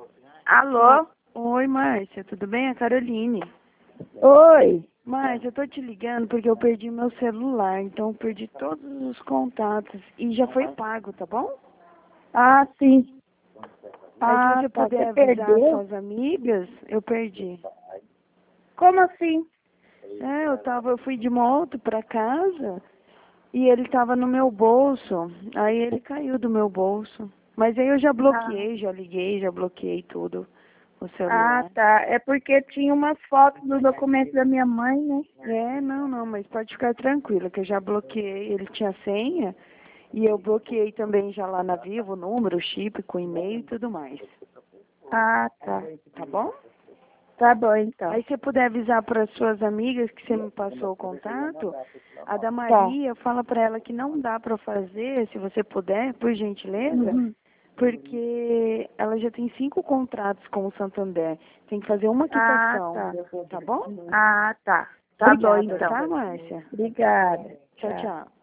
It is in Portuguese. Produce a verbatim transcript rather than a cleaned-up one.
Alô? Oi, Márcia, tudo bem? É a Caroline. Oi. Márcia, eu tô te ligando porque eu perdi meu celular, então eu perdi todos os contatos e já foi pago, tá bom? Ah, sim. Aí se Ah, você tá. puder Você avisar perdeu? suas amigas, eu perdi. Como assim? É, eu tava, eu fui de moto pra casa e ele tava no meu bolso. Aí ele caiu do meu bolso. Mas aí eu já Ah, bloqueei, já liguei, já bloqueei tudo, o ah, celular. tá. É porque tinha umas fotos do documento da minha mãe, né? É, não, não, mas pode ficar tranquila, que eu já bloqueei, ele tinha senha, e eu bloqueei também já lá na Vivo o número, o chip com e-mail e tudo mais, Ah, tá. tá bom? Tá bom, então. Aí se puder avisar para as suas amigas que você me passou o contato, a da Tá. Maria, fala para ela que não dá para fazer, se você puder, por gentileza, Uhum. porque ela já tem cinco contratos com o Santander, tem que fazer uma Ah, quitação, tá. tá bom? Ah, tá. Tá bom, Obrigada, então. tá, Márcia? Obrigada. Tchau, Tchau. tchau.